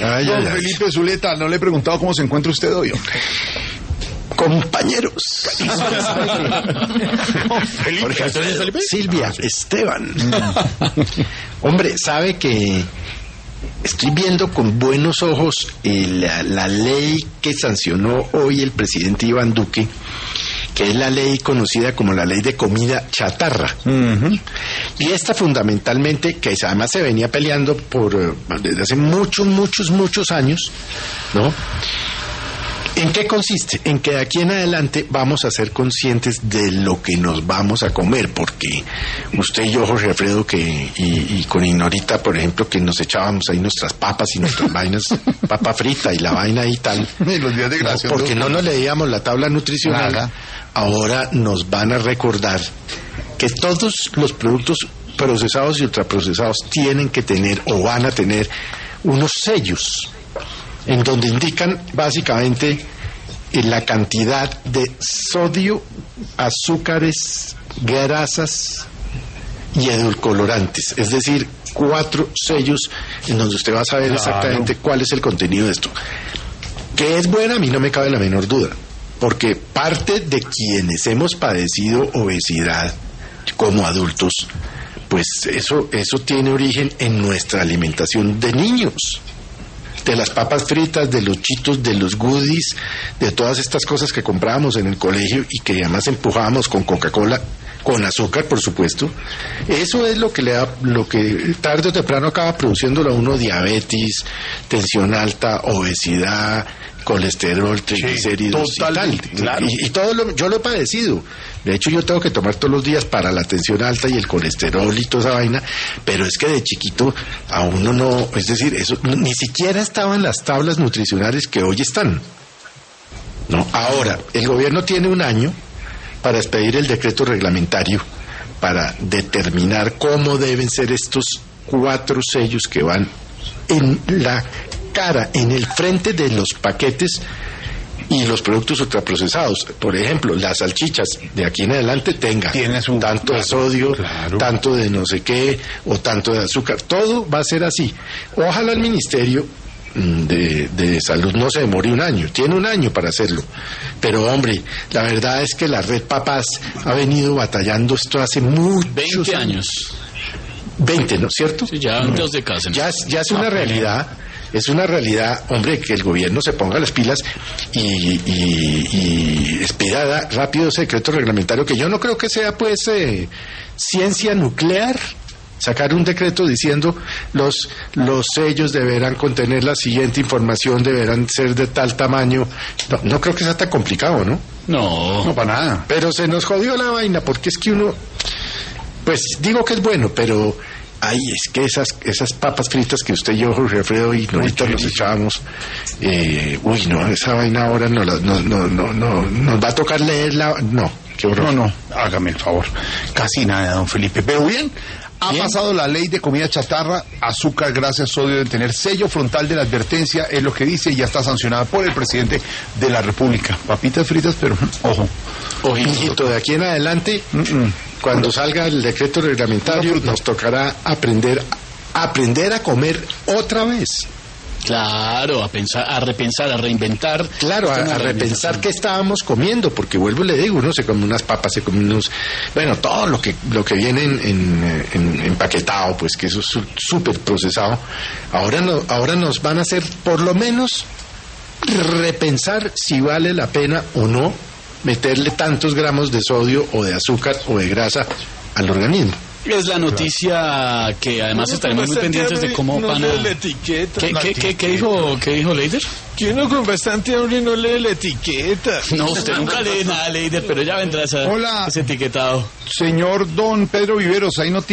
Don Felipe Zuleta, no le he preguntado cómo se encuentra usted hoy, hombre. Compañeros. Felipe. Silvia, Esteban. Hombre, sabe que estoy viendo con buenos ojos la ley que sancionó hoy el presidente Iván Duque, que es la ley conocida como la ley de comida chatarra. Y esta fundamentalmente, que además se venía peleando desde hace muchos años, ¿no? ¿En qué consiste? En que de aquí en adelante vamos a ser conscientes de lo que nos vamos a comer, porque usted y yo, Jorge Alfredo, y con Ignorita, por ejemplo, que nos echábamos ahí nuestras papas y nuestras vainas, papa frita y la vaina y tal, Y los días de gracia. porque no nos leíamos la tabla nutricional. Nada. Ahora nos van a recordar que todos los productos procesados y ultraprocesados tienen que tener o van a tener unos sellos en donde indican básicamente la cantidad de sodio, azúcares, grasas y edulcorantes, es decir, 4 sellos en donde usted va a saber exactamente cuál es el contenido de esto. Que es buena, a mí no me cabe la menor duda, porque parte de quienes hemos padecido obesidad como adultos, pues eso tiene origen en nuestra alimentación de niños. De las papas fritas, de los chitos, de los goodies, de todas estas cosas que comprábamos en el colegio y que además empujábamos con Coca-Cola, con azúcar, por supuesto. Eso es lo que tarde o temprano acaba produciéndolo a uno diabetes, tensión alta, obesidad, colesterol, triglicéridos y tal. Claro. Y todo yo lo he padecido. De hecho, yo tengo que tomar todos los días para la tensión alta y el colesterol y toda esa vaina, pero es que de chiquito a uno no, es decir, eso ni siquiera estaba en las tablas nutricionales que hoy están. No, ahora, el gobierno tiene un año para expedir el decreto reglamentario para determinar cómo deben ser estos 4 sellos que van en la cara, en el frente de los paquetes y los productos ultraprocesados. Por ejemplo, las salchichas de aquí en adelante tengan tanto de sodio, tanto de no sé qué, o tanto de azúcar. Todo va a ser así. Ojalá el Ministerio de Salud no se demore un año. Tiene un año para hacerlo. Pero, hombre, la verdad es que la Red Papás ha venido batallando esto hace muchos 20 años. 20, ¿no es cierto? Sí, ya 2 décadas. Ya es una realidad. Es una realidad, hombre, que el gobierno se ponga las pilas y expida rápido ese decreto reglamentario, que yo no creo que sea, pues, ciencia nuclear. Sacar un decreto diciendo los sellos deberán contener la siguiente información, deberán ser de tal tamaño. No creo que sea tan complicado, ¿no? No, para nada. Pero se nos jodió la vaina, porque es que uno, pues digo que es bueno, pero ay, es que esas papas fritas que usted y yo, Jorge Alfredo, y ahorita nos echábamos, esa vaina ahora nos va a tocar leerla, no, qué horror. No, hágame el favor. Casi nada, don Felipe. Pero bien, ha pasado la ley de comida chatarra, azúcar, grasa, sodio, deben tener sello frontal de la advertencia, es lo que dice, y ya está sancionada por el presidente de la República. Papitas fritas, pero ojo. Ojito, de aquí en adelante, cuando salga el decreto reglamentario, nos tocará aprender a comer otra vez. Claro, a repensar, a reinventar. Claro, a repensar qué estábamos comiendo, porque vuelvo y le digo, uno se come unas papas, se come unos, todo lo que viene en empaquetado, pues que eso es súper procesado. Ahora nos van a hacer por lo menos repensar si vale la pena o no meterle tantos gramos de sodio o de azúcar o de grasa al organismo. Es la noticia que además estaremos muy pendientes de cómo van a... la etiqueta. ¿Qué dijo Leider? Que uno con bastante hambre no lee la etiqueta. No, usted nunca lee nada, Leider, pero ya vendrá ese etiquetado. Señor don Pedro Viveros, ahí no